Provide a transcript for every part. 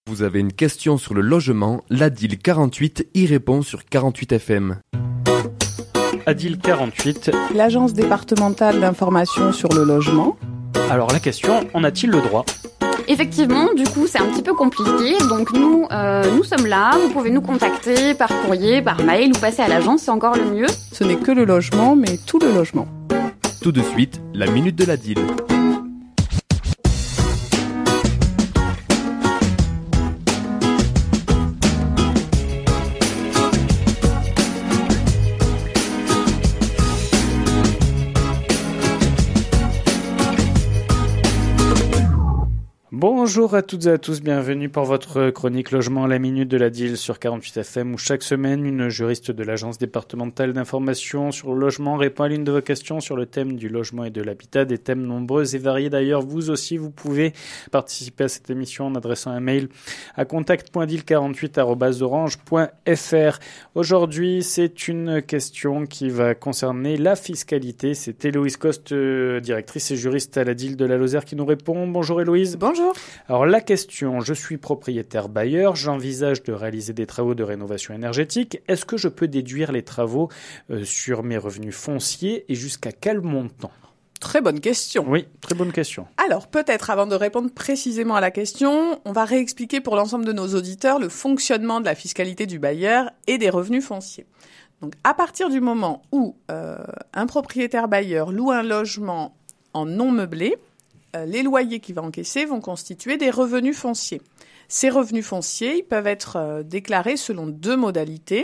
Vous avez une question sur le logement, l'ADIL 48 y répond sur 48 FM. ADIL 48. L'Agence départementale d'information sur le logement. Alors la question, en a-t-il le droit ? Effectivement, du coup, c'est un petit peu compliqué. Donc nous sommes là. Vous pouvez nous contacter par courrier, par mail ou passer à l'agence, c'est encore le mieux. Ce n'est que le logement, mais tout le logement. Tout de suite, la minute de l'ADIL. Bonjour à toutes et à tous, bienvenue pour votre chronique logement, la minute de l'ADIL sur 48 FM où chaque semaine une juriste de l'agence départementale d'information sur le logement répond à l'une de vos questions sur le thème du logement et de l'habitat, des thèmes nombreux et variés. D'ailleurs, vous aussi, vous pouvez participer à cette émission en adressant un mail à contact.dil48@orange.fr. Aujourd'hui, c'est une question qui va concerner la fiscalité. C'est Héloïse Coste, directrice et juriste à l'ADIL de la Lozère qui nous répond. Bonjour Héloïse. Bonjour. Alors la question, je suis propriétaire bailleur, j'envisage de réaliser des travaux de rénovation énergétique. Est-ce que je peux déduire les travaux sur mes revenus fonciers et jusqu'à quel montant ? Très bonne question. Oui, très bonne question. Alors, peut-être avant de répondre précisément à la question, on va réexpliquer pour l'ensemble de nos auditeurs le fonctionnement de la fiscalité du bailleur et des revenus fonciers. Donc, à partir du moment où un propriétaire bailleur loue un logement en non meublé, les loyers qu'il va encaisser vont constituer des revenus fonciers. Ces revenus fonciers, ils peuvent être déclarés selon deux modalités.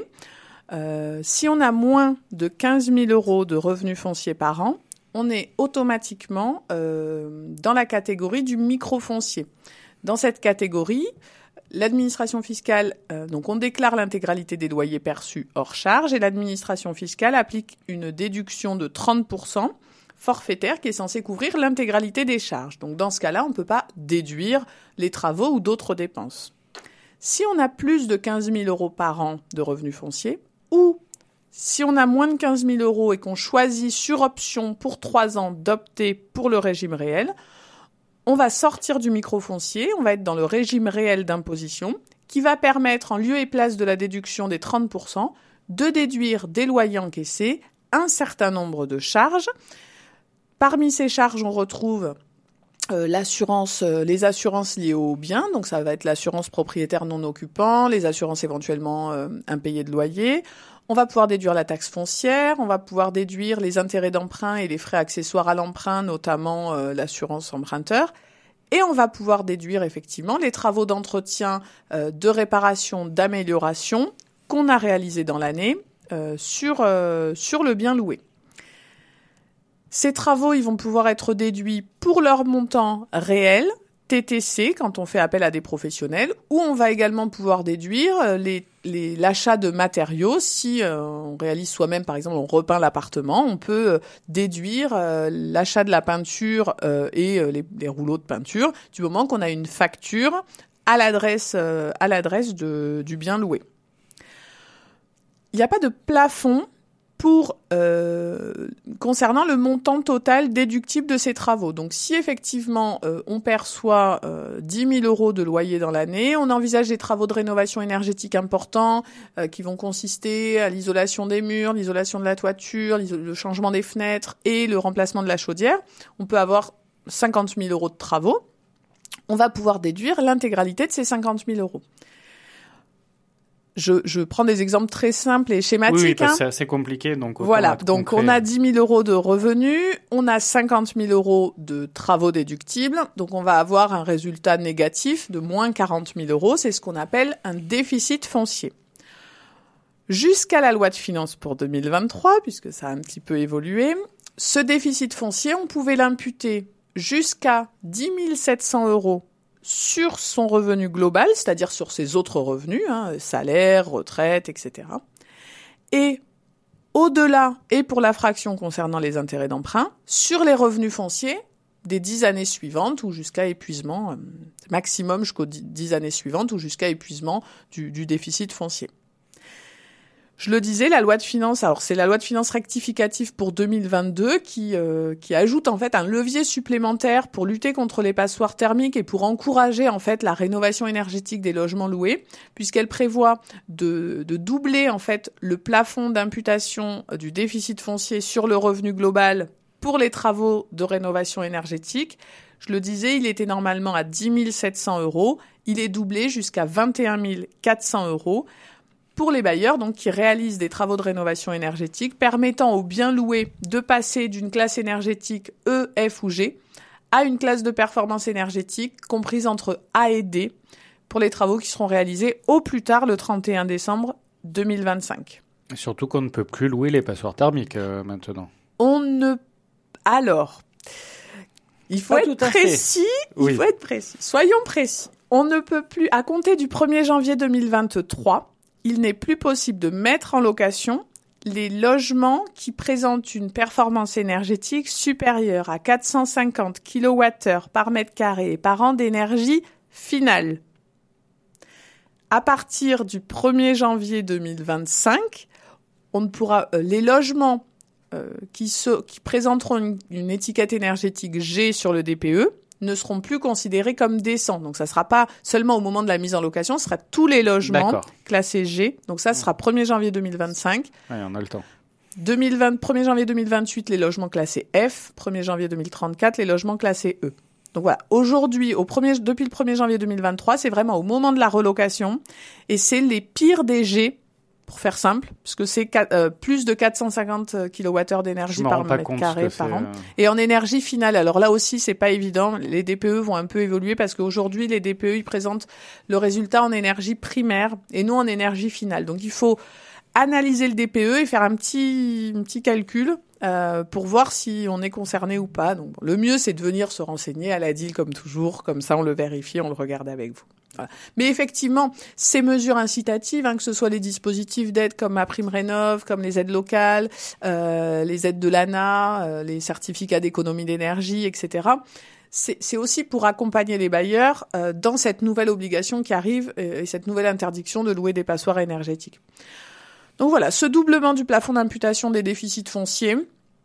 Si on a moins de 15 000 € de revenus fonciers par an, on est automatiquement dans la catégorie du microfoncier. Dans cette catégorie, l'administration fiscale, donc on déclare l'intégralité des loyers perçus hors charge et l'administration fiscale applique une déduction de 30% forfaitaire qui est censé couvrir l'intégralité des charges. Donc dans ce cas-là, on ne peut pas déduire les travaux ou d'autres dépenses. Si on a plus de 15 000 € par an de revenus fonciers, ou si on a moins de 15 000 € et qu'on choisit sur option pour 3 ans d'opter pour le régime réel, on va sortir du microfoncier, on va être dans le régime réel d'imposition, qui va permettre, en lieu et place de la déduction des 30%, de déduire des loyers encaissés un certain nombre de charges. Parmi ces charges, on retrouve les assurances liées aux biens, donc ça va être l'assurance propriétaire non occupant, les assurances éventuellement impayées de loyer. On va pouvoir déduire la taxe foncière, on va pouvoir déduire les intérêts d'emprunt et les frais accessoires à l'emprunt, notamment l'assurance emprunteur. Et on va pouvoir déduire effectivement les travaux d'entretien, de réparation, d'amélioration qu'on a réalisés dans l'année sur le bien loué. Ces travaux, ils vont pouvoir être déduits pour leur montant réel, TTC, quand on fait appel à des professionnels, ou on va également pouvoir déduire l'achat de matériaux. Si on réalise soi-même, par exemple, on repeint l'appartement, on peut déduire l'achat de la peinture et les rouleaux de peinture du moment qu'on a une facture à l'adresse du bien loué. Il n'y a pas de plafond pour concernant le montant total déductible de ces travaux. Donc si effectivement on perçoit 10 000 € de loyer dans l'année, on envisage des travaux de rénovation énergétique importants qui vont consister à l'isolation des murs, l'isolation de la toiture, le changement des fenêtres et le remplacement de la chaudière, on peut avoir 50 000 € de travaux. On va pouvoir déduire l'intégralité de ces 50 000 €. Je prends des exemples très simples et schématiques. Oui, parce que c'est assez compliqué. Donc voilà, donc on a 10 000 € de revenus, on a 50 000 € de travaux déductibles, donc on va avoir un résultat négatif de moins 40 000 €, c'est ce qu'on appelle un déficit foncier. Jusqu'à la loi de finances pour 2023, puisque ça a un petit peu évolué, ce déficit foncier, on pouvait l'imputer jusqu'à 10 700 € sur son revenu global, c'est-à-dire sur ses autres revenus, salaire, retraite, etc. Et au-delà, et pour la fraction concernant les intérêts d'emprunt, sur les revenus fonciers des 10 années suivantes ou jusqu'à épuisement, maximum jusqu'aux 10 années suivantes ou jusqu'à épuisement du déficit foncier. Je le disais, la loi de finances, alors c'est la loi de finances rectificative pour 2022 qui ajoute en fait un levier supplémentaire pour lutter contre les passoires thermiques et pour encourager en fait la rénovation énergétique des logements loués, puisqu'elle prévoit de doubler en fait le plafond d'imputation du déficit foncier sur le revenu global pour les travaux de rénovation énergétique. Je le disais, il était normalement à 10 700 €, il est doublé jusqu'à 21 400 € pour les bailleurs donc qui réalisent des travaux de rénovation énergétique permettant aux biens loués de passer d'une classe énergétique E, F ou G à une classe de performance énergétique comprise entre A et D pour les travaux qui seront réalisés au plus tard le 31 décembre 2025. Et surtout qu'on ne peut plus louer les passoires thermiques maintenant. Alors, il faut être précis. Oui. Il faut être précis. Soyons précis. On ne peut plus, à compter du 1er janvier 2023, il n'est plus possible de mettre en location les logements qui présentent une performance énergétique supérieure à 450 kWh par mètre carré et par an d'énergie finale. À partir du 1er janvier 2025, on ne pourra, les logements qui présenteront une étiquette énergétique G sur le DPE ne seront plus considérés comme décents. Donc ça ne sera pas seulement au moment de la mise en location, ce sera tous les logements classés G. Donc ça sera 1er janvier 2025. Oui, on a le temps. 1er janvier 2028, les logements classés F. 1er janvier 2034, les logements classés E. Donc voilà, aujourd'hui, depuis le 1er janvier 2023, c'est vraiment au moment de la relocation et c'est les pires des G, pour faire simple, puisque c'est plus de 450 kWh d'énergie par mètre carré par an. Et en énergie finale, alors là aussi, c'est pas évident. Les DPE vont un peu évoluer parce qu'aujourd'hui, les DPE, ils présentent le résultat en énergie primaire et non en énergie finale. Donc il faut analyser le DPE et faire un petit calcul pour voir si on est concerné ou pas. Donc le mieux, c'est de venir se renseigner à la DIL comme toujours. Comme ça, on le vérifie, on le regarde avec vous. Voilà. Mais effectivement, ces mesures incitatives, que ce soit les dispositifs d'aide comme MaPrimeRénov', comme les aides locales, les aides de l'ANA, les certificats d'économie d'énergie, etc., c'est aussi pour accompagner les bailleurs dans cette nouvelle obligation qui arrive et cette nouvelle interdiction de louer des passoires énergétiques. Donc voilà, ce doublement du plafond d'imputation des déficits fonciers,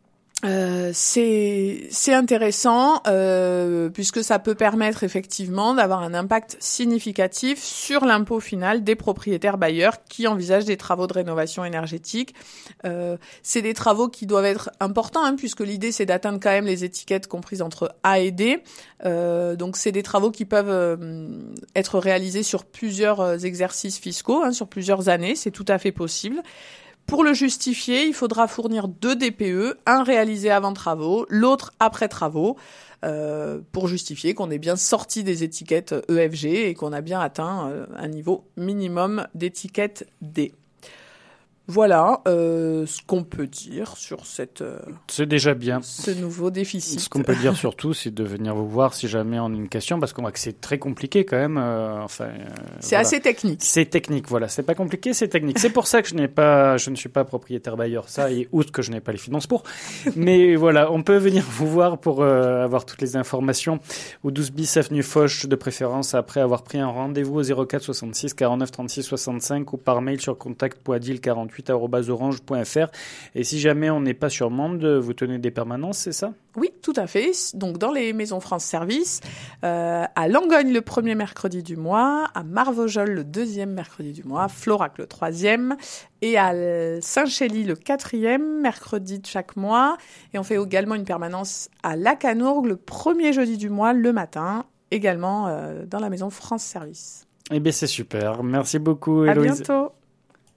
c'est intéressant puisque ça peut permettre effectivement d'avoir un impact significatif sur l'impôt final des propriétaires bailleurs qui envisagent des travaux de rénovation énergétique. C'est des travaux qui doivent être importants puisque l'idée c'est d'atteindre quand même les étiquettes comprises entre A et D. Donc c'est des travaux qui peuvent être réalisés sur plusieurs exercices fiscaux, sur plusieurs années, c'est tout à fait possible. Pour le justifier, il faudra fournir 2 DPE, un réalisé avant travaux, l'autre après travaux, pour justifier qu'on est bien sorti des étiquettes EFG et qu'on a bien atteint un niveau minimum d'étiquette D. Voilà ce qu'on peut dire sur c'est déjà bien. Ce nouveau déficit. Ce qu'on peut dire surtout, c'est de venir vous voir si jamais on a une question, parce qu'on voit que c'est très compliqué quand même. C'est assez technique. C'est technique, voilà. C'est pas compliqué, c'est technique. C'est pour ça que je ne suis pas propriétaire bailleur, ça, et outre que je n'ai pas les finances pour. Mais voilà, on peut venir vous voir pour avoir toutes les informations au 12 bis avenue Foch, de préférence après avoir pris un rendez-vous au 04 66 49 36 65 ou par mail sur contact.adil48@orange.fr. Et si jamais on n'est pas sur Mende, vous tenez des permanences, c'est ça ? Oui, tout à fait. Donc dans les maisons France Service, à Langogne le premier mercredi du mois, à Marvojol le deuxième mercredi du mois, Florac le troisième, et à Saint-Chély le quatrième mercredi de chaque mois. Et on fait également une permanence à Lacanourgue le premier jeudi du mois, le matin, également dans la maison France Service. Eh bien c'est super. Merci beaucoup, Héloïse. À bientôt.